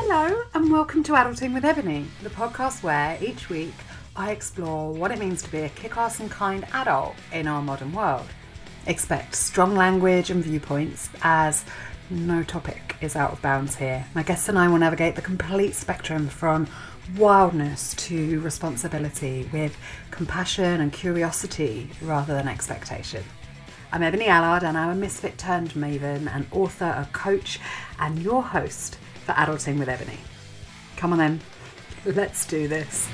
Hello and welcome to Adulting with Ebony, the podcast where each week I explore what it means to be a kick-ass and kind adult in our modern world. Expect strong language and viewpoints as no topic is out of bounds here. My guests and I will navigate the complete spectrum from wildness to responsibility with compassion and curiosity rather than expectation. I'm Ebony Allard and I'm a misfit turned maven, an author, a coach and your host for Adulting with Ebony. Come on then, let's do this.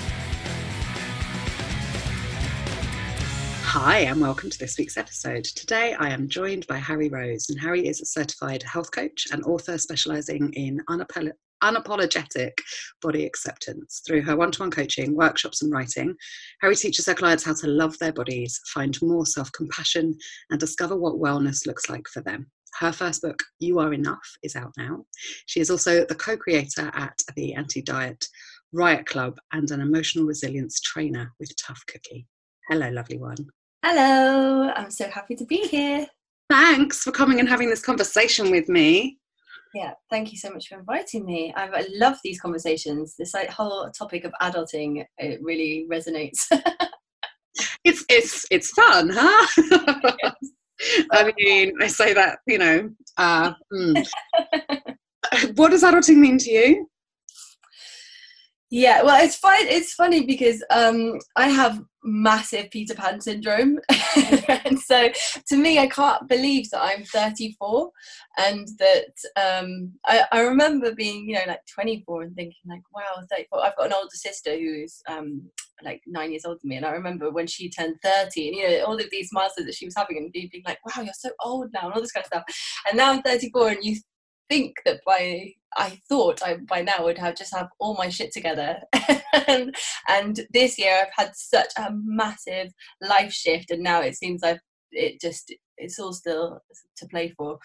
Hi and welcome to this week's episode. Today I am joined by Harry Rose, and Harry is a certified health coach and author specialising in unapologetic body acceptance. Through her one-to-one coaching, workshops and writing, Harry teaches her clients how to love their bodies, find more self-compassion and discover what wellness looks like for them. Her first book, You Are Enough, is out now. She is also the co-creator at the Anti-Diet Riot Club and an emotional resilience trainer with Tough Cookie. Hello, lovely one. Hello, I'm so happy to be here. Thanks for coming and having this conversation with me. Yeah, thank you so much for inviting me. I love these conversations. This whole topic of adulting, it really resonates. It's fun, huh? Yes. I mean, I say that, What does adulting mean to you? Yeah, well, it's funny because I have massive Peter Pan syndrome. And so to me, I can't believe that I'm 34 and that I remember being, like 24 and thinking like, wow, 34. I've got an older sister who's like 9 years older than me. And I remember when she turned 30 and, all of these milestones that she was having and being like, wow, you're so old now and all this kind of stuff. And now I'm 34 and you think that I thought by now would have all my shit together. and this year I've had such a massive life shift, and now it seems it's all still to play for.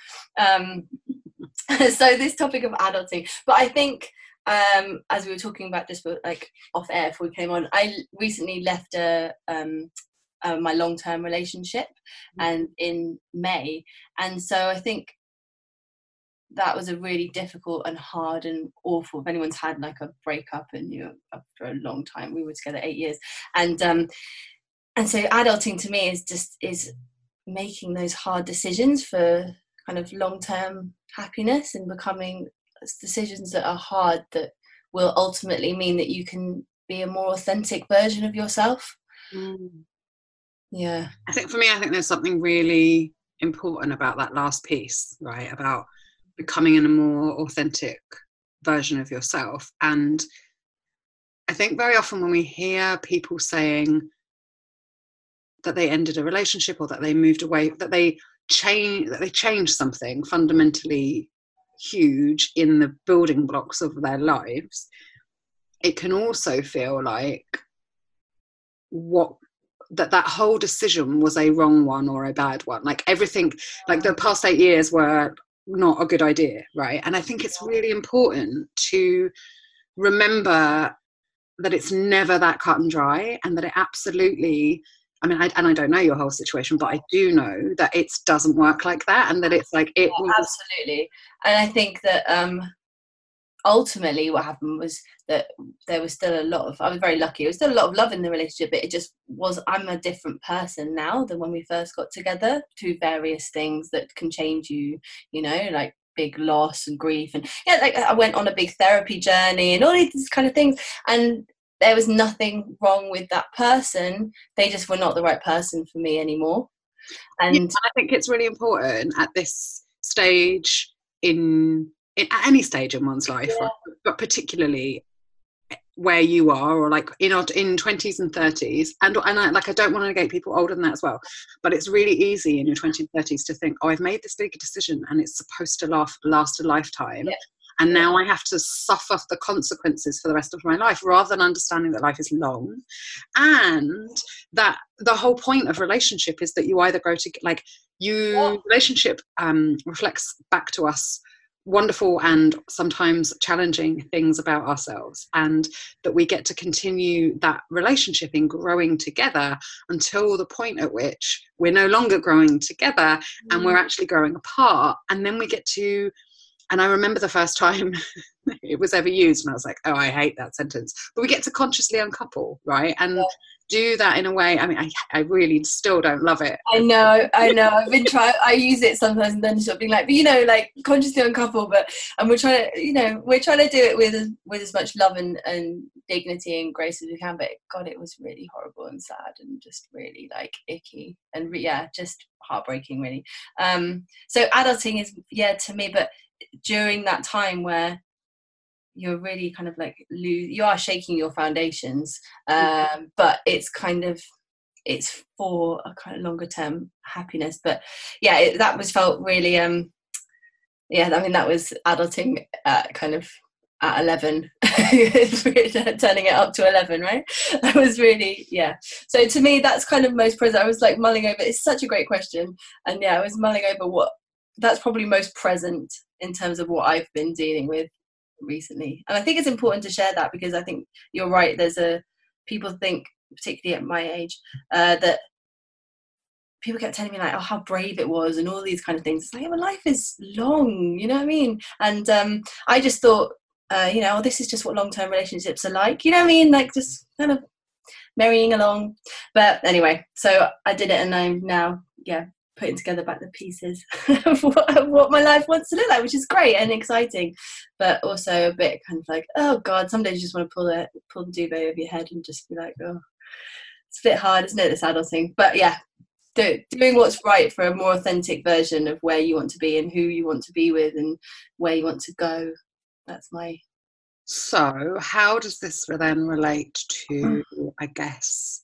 So this topic of adulting, but I think as we were talking about just like off air before we came on, I recently left my long-term relationship and in May, and so I think that was a really difficult and hard and awful. If anyone's had like a breakup and after a long time, we were together 8 years, and so adulting to me is making those hard decisions for kind of long-term happiness and becoming decisions that are hard that will ultimately mean that you can be a more authentic version of yourself. Yeah, I think there's something really important about that last piece, right? About becoming a more authentic version of yourself. And I think very often when we hear people saying that they ended a relationship or that they moved away, that they changed something fundamentally huge in the building blocks of their lives, it can also feel like that whole decision was a wrong one or a bad one. Like everything, like the past 8 years were not a good idea, right? And I think it's really important to remember that it's never that cut and dry, and that it absolutely, I don't know your whole situation, but I do know that it doesn't work like that, and that it's like it absolutely. And I think that ultimately what happened was that there was still I was very lucky, there was still a lot of love in the relationship, but it just was, I'm a different person now than when we first got together, to various things that can change you, like big loss and grief, and like I went on a big therapy journey and all these kind of things, and there was nothing wrong with that person, they just were not the right person for me anymore. And I think it's really important at this stage at any stage in one's life, right? But particularly where you are, or like in 20s and 30s, and I don't want to negate people older than that as well, but it's really easy in your 20s and 30s to think, I've made this big decision and it's supposed to last a lifetime, and now I have to suffer the consequences for the rest of my life, rather than understanding that life is long, and that the whole point of relationship is that you either grow to relationship reflects back to us wonderful and sometimes challenging things about ourselves, and that we get to continue that relationship in growing together until the point at which we're no longer growing together and we're actually growing apart, and then we get to And I remember the first time it was ever used, and I was like, oh, I hate that sentence. But we get to consciously uncouple, right? And do that in a way, I mean, I really still don't love it. I know. I've been trying, I use it sometimes and then sort of being like, but you know, like consciously uncouple, and we're trying to, you know, we're trying to do it with as much love and dignity and grace as we can. But God, it was really horrible and sad and just really like icky and just heartbreaking, really. So adulting is, to me, but during that time where you're really kind of like you are shaking your foundations, but it's kind of, it's for a kind of longer term happiness. But that was felt really I mean, that was adulting kind of at 11 turning it up to 11, right? That was really, so to me that's kind of most present. I was like mulling over, it's such a great question, and I was mulling over what that's probably most present in terms of what I've been dealing with recently. And I think it's important to share that, because I think you're right, people think, particularly at my age, that people kept telling me like, oh, how brave it was and all these kind of things. It's like, my life is long, you know what I mean? And I just thought, this is just what long-term relationships are like, you know what I mean? Like just kind of marrying along. But anyway, so I did it, and I'm now putting together back the pieces of what my life wants to look like, which is great and exciting, but also a bit kind of like, oh God, some days you just want to pull the duvet over your head and just be like, oh, it's a bit hard, isn't it, this adulting? But doing what's right for a more authentic version of where you want to be and who you want to be with and where you want to go. That's my... So how does this then relate to, I guess,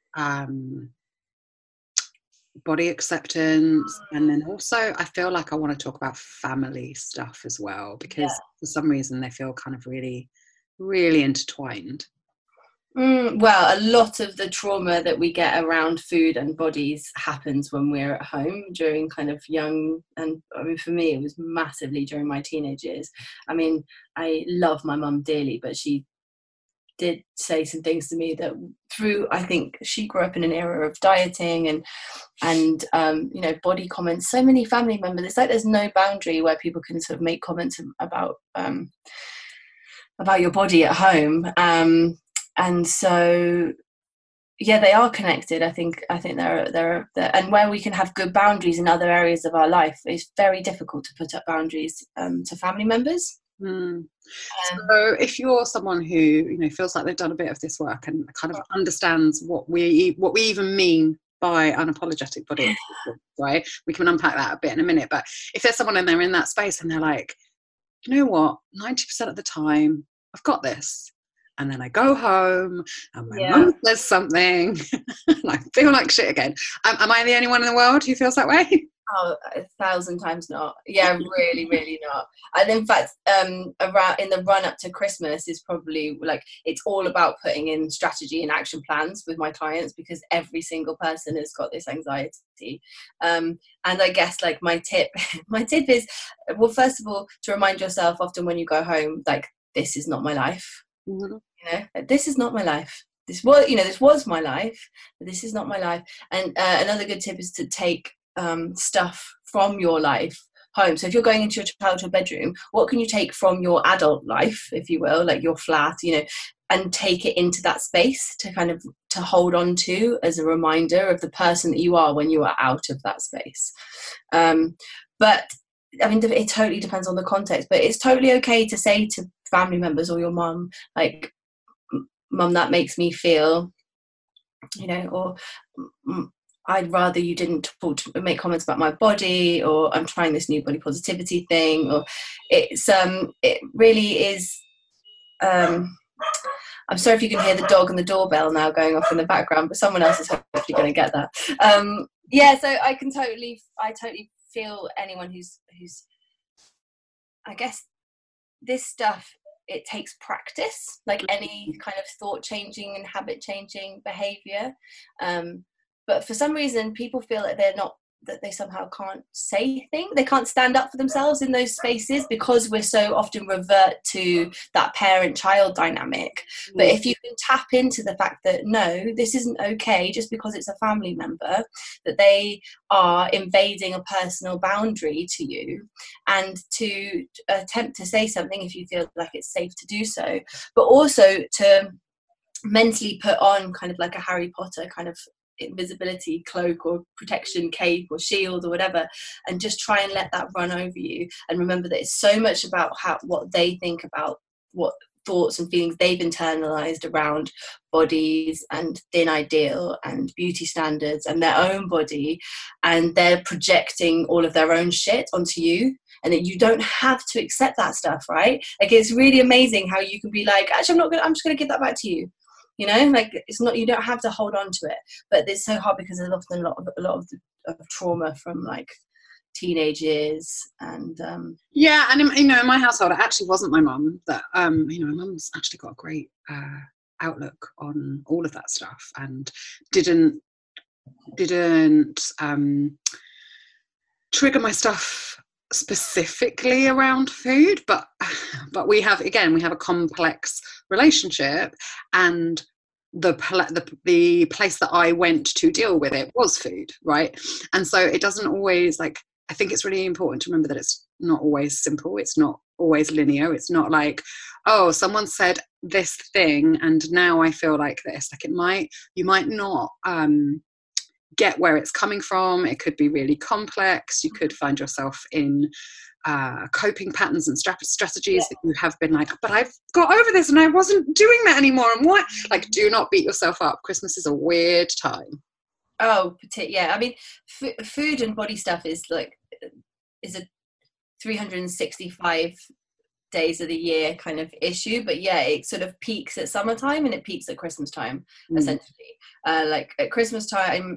body acceptance? And then also I feel like I want to talk about family stuff as well, because for some reason they feel kind of really, really intertwined. Well, a lot of the trauma that we get around food and bodies happens when we're at home during kind of young, and I mean, for me, it was massively during my teenage years. I mean, I love my mum dearly, but she did say some things to me that I think she grew up in an era of dieting and body comments. So many family members, it's like there's no boundary where people can sort of make comments about your body at home. And so, they are connected. I think they're and where we can have good boundaries in other areas of our life, it's very difficult to put up boundaries to family members. So if you're someone who feels like they've done a bit of this work and kind of understands what we even mean by unapologetic body acceptance, right? We can unpack that a bit in a minute. But if there's someone and they're in that space and they're like, you know what, 90% of the time I've got this. And then I go home and my mum says something and I feel like shit again. Am I the only one in the world who feels that way? Oh, 1,000 times not. Really, really not. And in fact, around in the run up to Christmas is probably like, it's all about putting in strategy and action plans with my clients, because every single person has got this anxiety. And I guess like my tip is, well, first of all, to remind yourself often when you go home, like, this is not my life. Mm-hmm. This is not my life. This was my life, but this is not my life. And another good tip is to take stuff from your life home. So if you're going into your childhood bedroom, what can you take from your adult life, if you will, like your flat, and take it into that space to kind of to hold on to as a reminder of the person that you are when you are out of that space. But I mean, it totally depends on the context, but it's totally okay to say to family members or your mum, like, mum, that makes me feel, or I'd rather you didn't make comments about my body, or I'm trying this new body positivity thing, or it really is. I'm sorry if you can hear the dog and the doorbell now going off in the background, but someone else is hopefully going to get that. So I totally feel anyone who's, I guess, this stuff, it takes practice, like any kind of thought changing and habit changing behavior. But for some reason, people feel that they're not that they somehow can't say things, they can't stand up for themselves in those spaces, because we're so often revert to that parent-child dynamic. But if you can tap into the fact that no, this isn't okay just because it's a family member, that they are invading a personal boundary to you, and to attempt to say something if you feel like it's safe to do so, but also to mentally put on kind of like a Harry Potter kind of invisibility cloak or protection cape or shield or whatever, and just try and let that run over you, and remember that it's so much about what they think about, what thoughts and feelings they've internalized around bodies and thin ideal and beauty standards and their own body, and they're projecting all of their own shit onto you, and that you don't have to accept that stuff, right? Like, it's really amazing how you can be like, actually, I'm just gonna give that back to you. You know, like, it's not, you don't have to hold on to it, but it's so hard because there's often a lot of trauma from like teenage years. And yeah, and in my household, it actually wasn't my mum that my mum's actually got a great outlook on all of that stuff, and didn't trigger my stuff specifically around food, but we have a complex relationship, and the place that I went to deal with it was food, right? And so it doesn't always, like, I think it's really important to remember that it's not always simple, it's not always linear, it's not like, oh, someone said this thing and now I feel like this. Like, you might not get where it's coming from. It could be really complex. You could find yourself in coping patterns and strategies that you have been like, but I've got over this and I wasn't doing that anymore. And what? Like, do not beat yourself up. Christmas is a weird time. Oh, yeah. I mean, food and body stuff is a 365 days of the year kind of issue, but yeah, it sort of peaks at summertime and it peaks at Christmas time, essentially. Like, at Christmas time,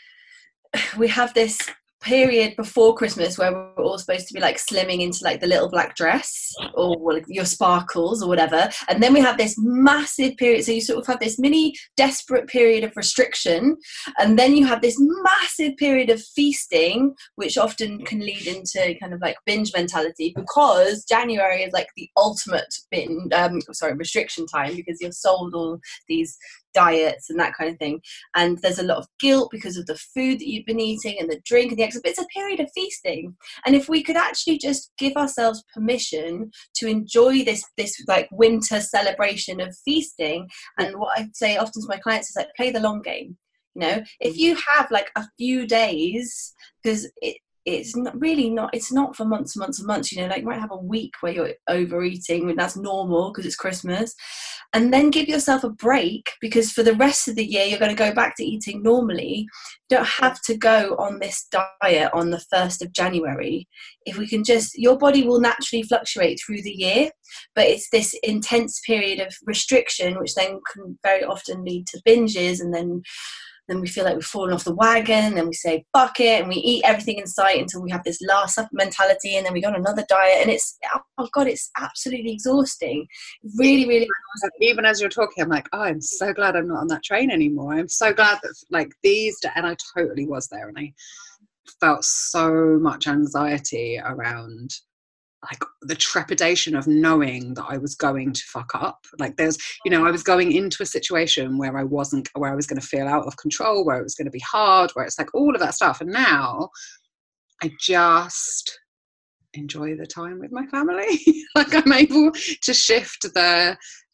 we have this period before Christmas where we're all supposed to be like slimming into like the little black dress or like your sparkles or whatever, and then we have this massive period, so you sort of have this mini desperate period of restriction, and then you have this massive period of feasting, which often can lead into kind of like binge mentality, because January is like the ultimate restriction time, because you're sold all these diets and that kind of thing, and there's a lot of guilt because of the food that you've been eating and the drink and the exercise. But it's a period of feasting, and if we could actually just give ourselves permission to enjoy this like winter celebration of feasting, and what I say often to my clients is like, play the long game. You know, if you have like a few days, because it's not for months and months and months, you know, like you might have a week where you're overeating, and that's normal because it's Christmas, and then give yourself a break, because for the rest of the year you're going to go back to eating normally. You don't have to go on this diet on the 1st of January. If we can just, your body will naturally fluctuate through the year, but it's this intense period of restriction which then can very often lead to binges, and then we feel like we've fallen off the wagon, and we say fuck it, and we eat everything in sight until we have this last supper mentality, and then we go on another diet, and it's, oh god, it's absolutely exhausting. Really, really exhausting. Even as you're talking, I'm like, oh, I'm so glad I'm not on that train anymore. I'm so glad that, like, and I totally was there, and I felt so much anxiety around like the trepidation of knowing that I was going to fuck up. Like, there's, you know, I was going into a situation where I was going to feel out of control, where it was going to be hard, where it's like all of that stuff. And now I just enjoy the time with my family. Like, I'm able to shift the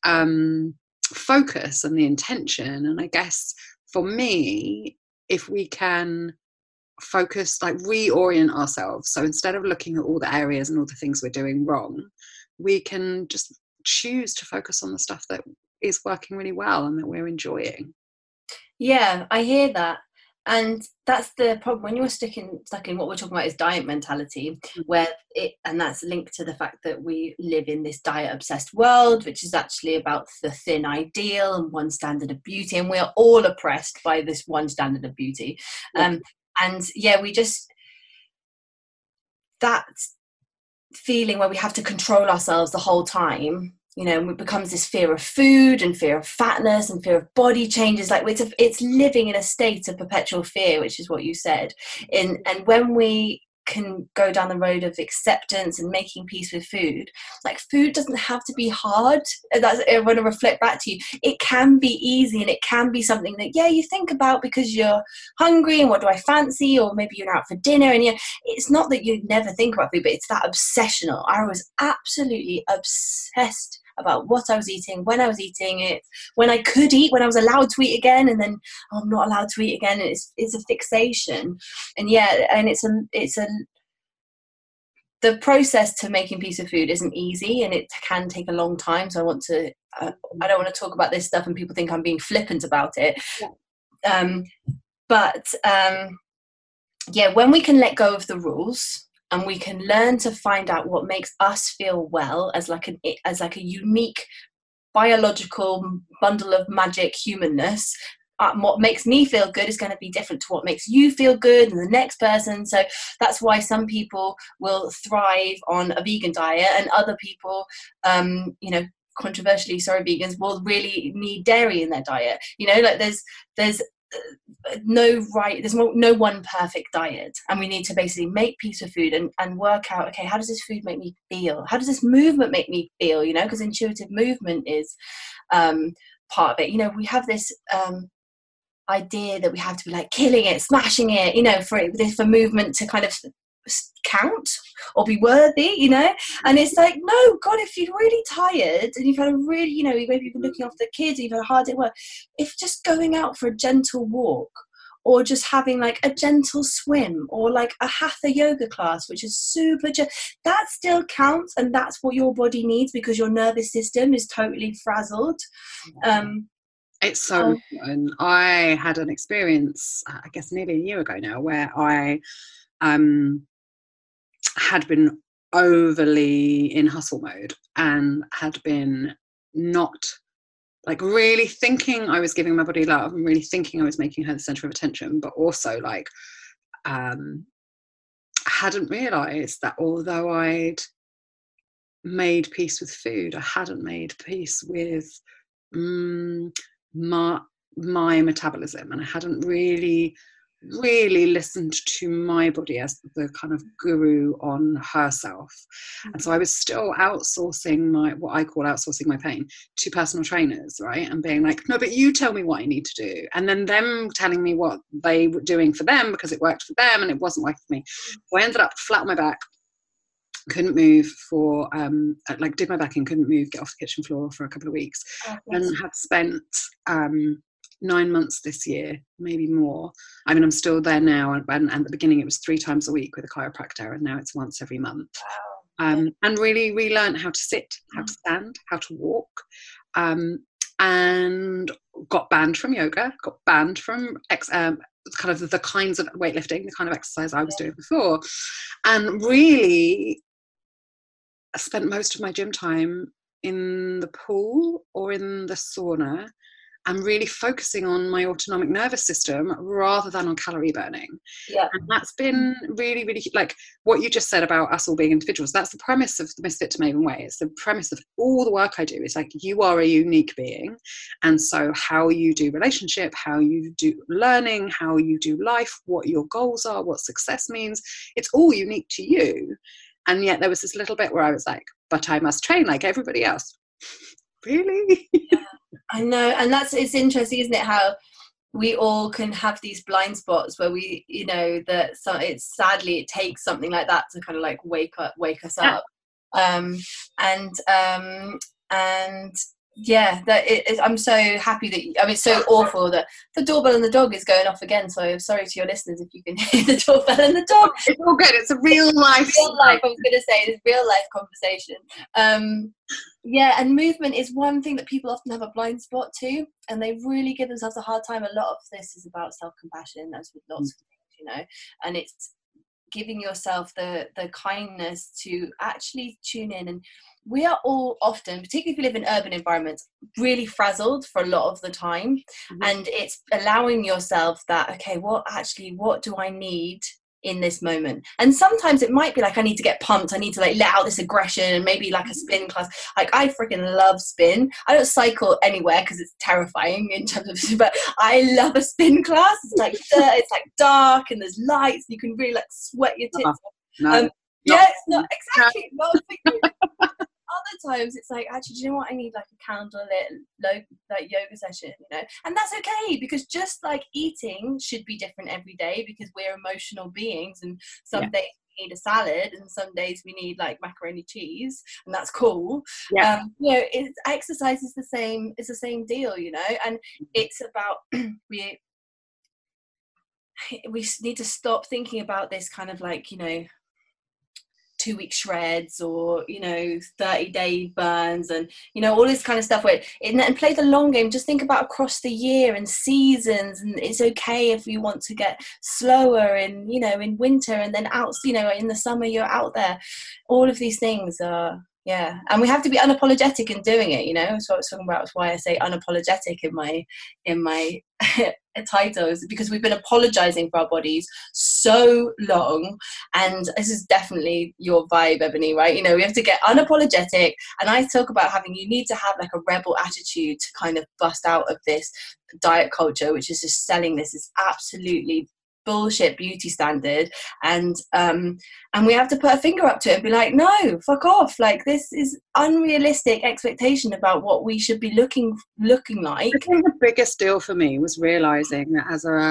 focus and the intention. And I guess for me, if we can focus, like reorient ourselves, so instead of looking at all the areas and all the things we're doing wrong, we can just choose to focus on the stuff that is working really well and that we're enjoying. Yeah, I hear that. And that's the problem when you're stuck in what we're talking about is diet mentality, and that's linked to the fact that we live in this diet obsessed world, which is actually about the thin ideal and one standard of beauty, and we're all oppressed by this one standard of beauty. And yeah, that feeling where we have to control ourselves the whole time it becomes this fear of food and fear of fatness and fear of body changes. Like it's living in a state of perpetual fear, which is what you said. And when we can go down the road of acceptance and making peace with food, like food doesn't have to be hard. I want to reflect back to you, it can be easy, and it can be something that you think about because you're hungry and what do I fancy, or maybe you're out for dinner, and it's not that you never think about food, but it's that obsessional. I was absolutely obsessed about what I was eating, when I was eating it, when I could eat, when I was allowed to eat again, and then I'm not allowed to eat again. And it's a fixation, and the process to making peace with food isn't easy, and it can take a long time. So I don't want to talk about this stuff and people think I'm being flippant about it. When we can let go of the rules, and we can learn to find out what makes us feel well as like a unique biological bundle of magic humanness. What makes me feel good is going to be different to what makes you feel good and the next person. So that's why some people will thrive on a vegan diet, and other people, controversially, vegans will really need dairy in their diet. Like there's no one perfect diet, and we need to basically make peace with food and work out, okay, how does this food make me feel, how does this movement make me feel, because intuitive movement is part of it. We have this idea that we have to be like killing it, smashing it, for movement to kind of count or be worthy, and it's like, no, God, if you're really tired and you've had a really, maybe you've been looking after the kids, you've had a hard day at work, if just going out for a gentle walk, or just having like a gentle swim, or like a hatha yoga class, which is super that still counts, and that's what your body needs because your nervous system is totally frazzled. It's so important. I had an experience, I guess nearly a year ago now, where I had been overly in hustle mode and had been not like really thinking I was giving my body love and really thinking I was making her the center of attention, but also like hadn't realized that although I'd made peace with food, I hadn't made peace with my metabolism, and I hadn't really listened to my body as the kind of guru on herself. And so I was still outsourcing what I call outsourcing my pain to personal trainers, right? And being like, no, but you tell me what I need to do. And then them telling me what they were doing for them because it worked for them and it wasn't working for me. So I ended up flat on my back, couldn't move for did my back and couldn't move, get off the kitchen floor for a couple of weeks, and had spent 9 months this year, maybe more. I mean, I'm still there now, and at the beginning it was 3 times a week with a chiropractor, and now it's once every month. And really relearned how to sit, how to stand, how to walk, and got banned from yoga, got banned from kind of the kinds of weightlifting, the kind of exercise I was doing before, and really spent most of my gym time in the pool or in the sauna, and really focusing on my autonomic nervous system rather than on calorie burning. Yeah. And that's been really, really, like what you just said about us all being individuals. That's the premise of the Misfit to Maven Way. It's the premise of all the work I do. It's like, you are a unique being. And so how you do relationship, how you do learning, how you do life, what your goals are, what success means, it's all unique to you. And yet there was this little bit where I was like, but I must train like everybody else. Really? Yeah, I know. And it's interesting, isn't it, how we all can have these blind spots where we, sadly it takes something like that to kind of like wake us up. I'm so happy that, it's so awful that the doorbell and the dog is going off again. So sorry to your listeners if you can hear the doorbell and the dog. It's all good. It's a real life. I was going to say, it's real life conversation. And movement is one thing that people often have a blind spot to, and they really give themselves a hard time. A lot of this is about self-compassion, as with lots of things, and it's giving yourself the kindness to actually tune in. And we are all often, particularly if we live in urban environments, really frazzled for a lot of the time. And it's allowing yourself that, okay, what do I need in this moment. And sometimes it might be like, I need to get pumped, I need to like let out this aggression, and maybe like a spin class. Like I freaking love spin. I don't cycle anywhere because it's terrifying in terms of, but I love a spin class. It's like it's like dark and there's lights, you can really like sweat your tits off. Yeah, it's not exactly what I was thinking. Other times it's like, actually, do you know what, I need like a candlelit like yoga session, you know, and that's okay, because just like eating should be different every day, because we're emotional beings, and some days we need a salad and some days we need like macaroni cheese, and that's cool. You know, exercise is the same, it's the same deal, you know, and it's about we need to stop thinking about this kind of like, you know, 2-week shreds, or, you know, 30-day burns, and, you know, all this kind of stuff, where and play the long game. Just think about across the year and seasons, and it's okay if you want to get slower in, you know, in winter, and then out, you know, in the summer you're out there. All of these things are, and we have to be unapologetic in doing it, you know. That's what I was talking about. That's why I say unapologetic in my titles, because we've been apologizing for our bodies so long, and this is definitely your vibe, Ebony, right? You know, we have to get unapologetic, and I talk about you need to have like a rebel attitude to kind of bust out of this diet culture, which is just selling this is absolutely bullshit beauty standard, and we have to put a finger up to it and be like, no, fuck off, like this is unrealistic expectation about what we should be looking like. I think the biggest deal for me was realizing that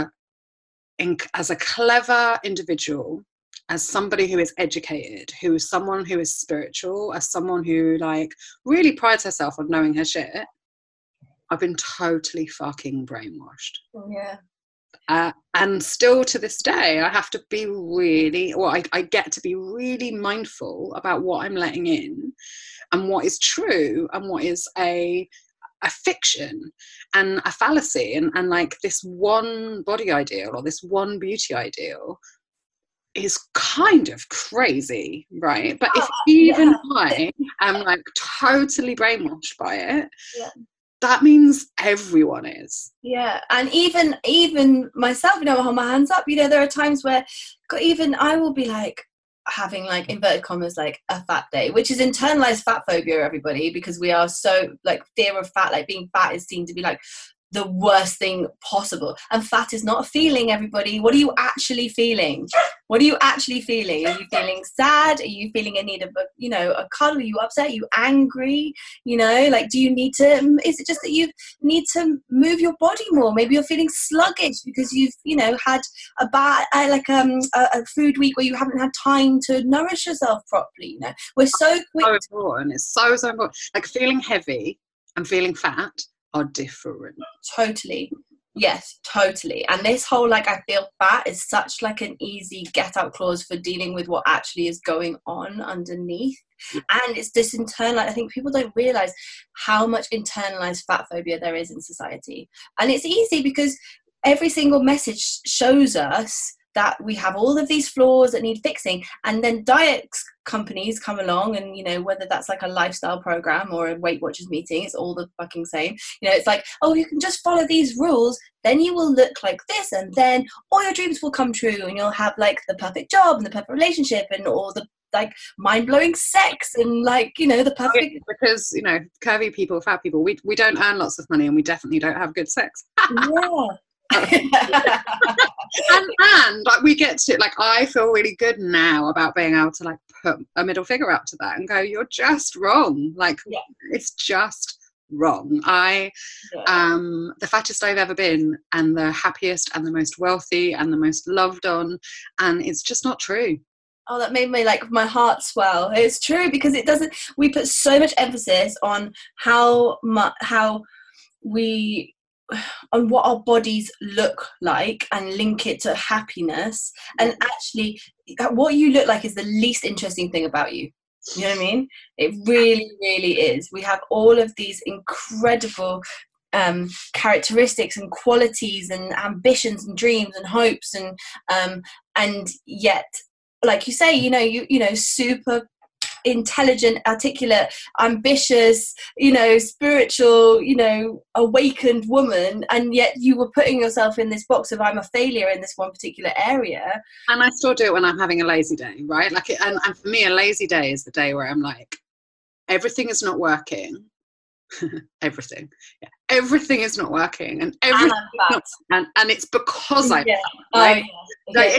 as a clever individual, as somebody who is educated, who is someone who is spiritual, as someone who like really prides herself on knowing her shit, I've been totally fucking brainwashed. And still to this day, I have to be I get to be really mindful about what I'm letting in, and what is true, and what is a fiction and a fallacy, and like this one body ideal or this one beauty ideal is kind of crazy, right? But if even I am like totally brainwashed by it, that means everyone is. And even myself, you know, I'll hold my hands up, you know, there are times where even I will be like having like inverted commas like a fat day, which is internalized fat phobia, everybody, because we are so like fear of fat, like being fat is seen to be like the worst thing possible, and fat is not a feeling, everybody. What are you actually feeling? What are you actually feeling? Are you feeling sad? Are you feeling in need of a cuddle? Are you upset? Are you angry? You know, like, do you need to, is it just that you need to move your body more? Maybe you're feeling sluggish because you've, you know, had a bad a food week where you haven't had time to nourish yourself properly. You know, we're so quick. So important. It's so important. Like feeling heavy and feeling fat are different. Totally. Yes, totally. And this whole like I feel fat is such like an easy get out clause for dealing with what actually is going on underneath. And it's this I think people don't realize how much internalized fat phobia there is in society. And it's easy because every single message shows us that we have all of these flaws that need fixing, and then diet companies come along, and, you know, whether that's like a lifestyle program or a Weight Watchers meeting, it's all the fucking same. You know, it's like, oh, you can just follow these rules, then you will look like this, and then all your dreams will come true, and you'll have like the perfect job and the perfect relationship and all the like mind-blowing sex and like, you know, the perfect. Because, you know, curvy people, fat people, we don't earn lots of money, and we definitely don't have good sex. and like we get to like, I feel really good now about being able to like put a middle finger up to that and go, you're just wrong, like it's just wrong. I am the fattest I've ever been, and the happiest and the most wealthy and the most loved on, and it's just not true. Oh, that made my heart swell. It's true, because it doesn't, we put so much emphasis on on what our bodies look like and link it to happiness, and actually what you look like is the least interesting thing about you. You know what I mean? It really, really is. We have all of these incredible characteristics and qualities and ambitions and dreams and hopes, and yet, like you say, you know, super intelligent, articulate, ambitious, you know, spiritual, you know, awakened woman, and yet you were putting yourself in this box of I'm a failure in this one particular area. And I still do it when I'm having a lazy day, right? Like, and for me, a lazy day is the day where I'm like, everything is not working. Everything is not working, and everything is not, and it's because I'm fat, right? Like,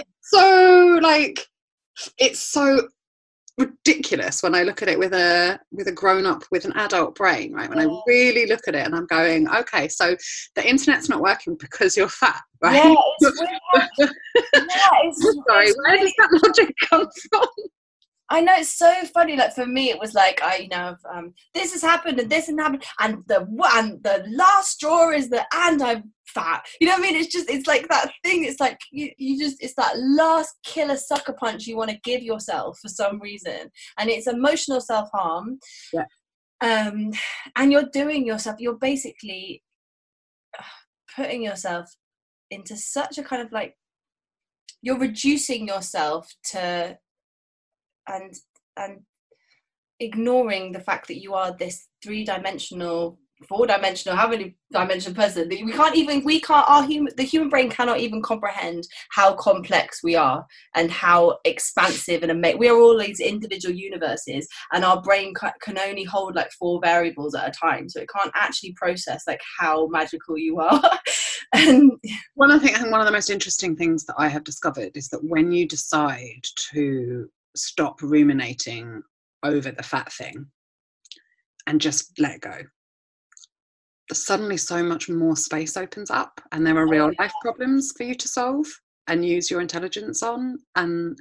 it's so ridiculous when I look at it with a grown up, with an adult brain, right? When I really look at it and I'm going, okay, so the internet's not working because you're fat, right? Yeah, it's weird. Sorry, where does that logic come from? I know, it's so funny. Like, for me, it was like, this has happened and this has happened, and the last straw is and I'm fat. You know what I mean? It's like that thing. It's like you just, it's that last killer sucker punch you want to give yourself for some reason, and it's emotional self-harm. Yeah. And you're basically putting yourself into such a kind of like, you're reducing yourself to, and ignoring the fact that you are this 3-dimensional, 4-dimensional, how many dimensional person. The human brain cannot even comprehend how complex we are and how expansive and amazing. We are all these individual universes, and our brain can only hold like 4 variables at a time, so it can't actually process like how magical you are. And one of the most interesting things that I have discovered is that when you decide to stop ruminating over the fat thing and just let go, suddenly so much more space opens up, and there are real life problems for you to solve and use your intelligence on. And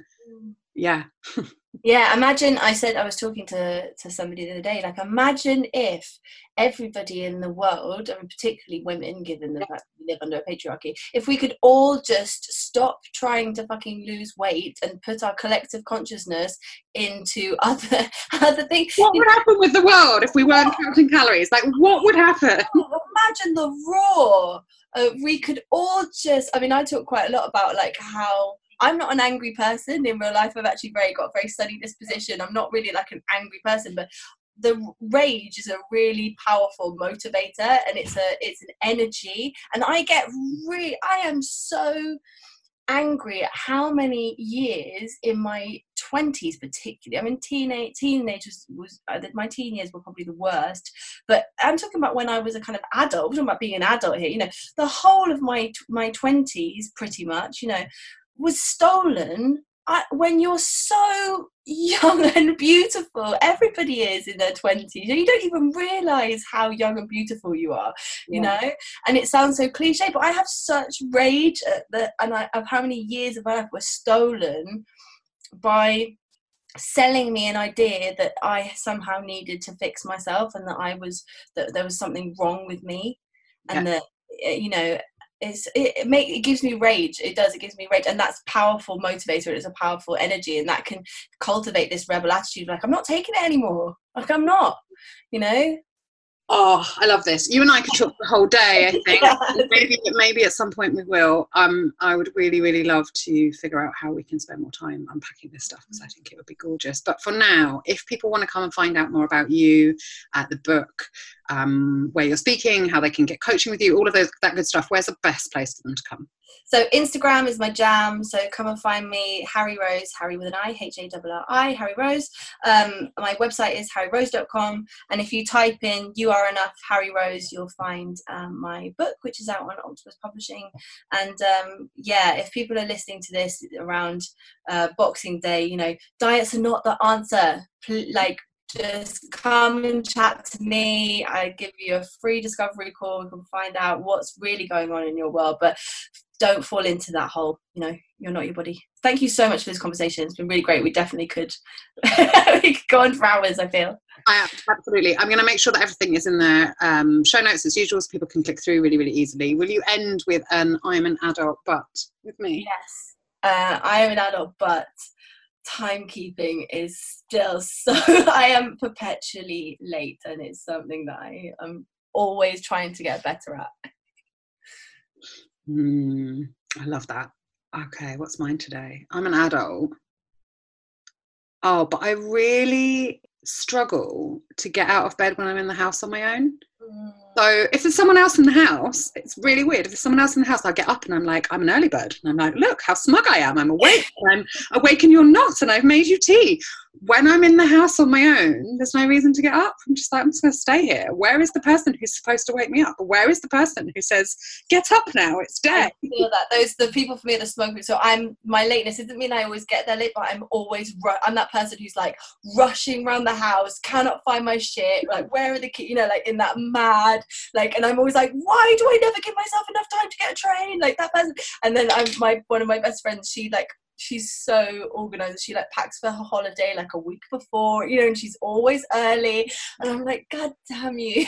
imagine, I was talking to somebody the other day, like, imagine if everybody in the world, and particularly women, given the fact we live under a patriarchy, if we could all just stop trying to fucking lose weight and put our collective consciousness into other things. What would happen with the world if we weren't counting calories? Like, what would happen? Imagine the roar. We could all just, I mean, I talk quite a lot about like how I'm not an angry person in real life. I've actually got a very sunny disposition. I'm not really like an angry person, but the rage is a really powerful motivator, and it's an energy. And I am so angry at how many years in my 20s particularly, I mean teenagers my teen years were probably the worst, but I'm talking about when I was a kind of adult. We're talking about being an adult here, you know, the whole of my 20s pretty much, you know, was stolen. When you're so young and beautiful, everybody is in their 20s, you don't even realize how young and beautiful you are, you know. And it sounds so cliche, but I have such rage of how many years of my life were stolen by selling me an idea that I somehow needed to fix myself, and that there was something wrong with me, and that, you know, it gives me rage. It gives me rage, and that's powerful motivator. It's a powerful energy, and that can cultivate this rebel attitude, like, I'm not taking it anymore, like, I'm not, you know. Oh, I love this. You and I could talk the whole day, I think. Maybe at some point we will. I would really, really love to figure out how we can spend more time unpacking this stuff, because I think it would be gorgeous. But for now, if people want to come and find out more about you, the book, where you're speaking, how they can get coaching with you, all of that good stuff, where's the best place for them to come? So Instagram is my jam. So come and find me, Harry Rose, Harry with an I, HARRI, Harry Rose. My website is harryrose.com. And if you type in You Are Enough, Harry Rose, you'll find my book, which is out on Octopus Publishing. And if people are listening to this around Boxing Day, you know, diets are not the answer. Just come and chat to me. I give you a free discovery call. We can find out what's really going on in your world. But don't fall into that hole. You know, you're not your body. Thank you so much for this conversation. It's been really great. We definitely could, we could go on for hours, I feel. Absolutely. I'm going to make sure that everything is in the show notes as usual, so people can click through really, really easily. Will you end with an I'm an adult but with me? Yes. I am an adult, but timekeeping is still so I am perpetually late, and it's something that I'm always trying to get better at. I love that. Okay, what's mine today? I'm an adult. Oh, but I really struggle to get out of bed when I'm in the house on my own. So if there's someone else in the house, it's really weird. If there's someone else in the house, I get up and I'm like, I'm an early bird. And I'm like, look how smug I am. I'm awake. I'm awake and you're not. And I've made you tea. When I'm in the house on my own, there's no reason to get up. I'm just like, I'm just going to stay here. Where is the person who's supposed to wake me up? Or where is the person who says, get up now, it's day? I feel that. Those the people for me are the smoke group. So my lateness doesn't mean I always get there late, but I'm always I'm that person who's like rushing around the house, cannot find my shit, like where are the kids, you know, like in that mad, like, and I'm always like, why do I never give myself enough time to get a train, like that person. And then one of my best friends, she's so organized. She like packs for her holiday like a week before, you know, and she's always early. And I'm like, God damn you.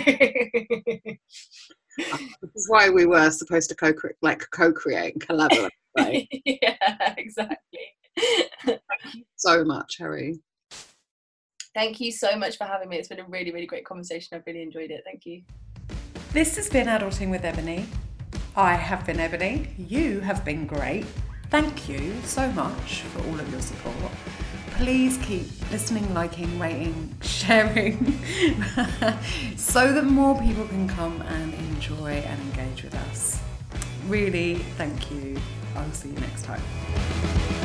This is why we were supposed to co-create and collaborate, right? Yeah, exactly. Thank you so much, Harry. Thank you so much for having me. It's been a really, really great conversation. I've really enjoyed it. Thank you. This has been Adulting with Ebony. I have been Ebony. You have been great. Thank you so much for all of your support. Please keep listening, liking, rating, sharing so that more people can come and enjoy and engage with us. Really, thank you. I'll see you next time.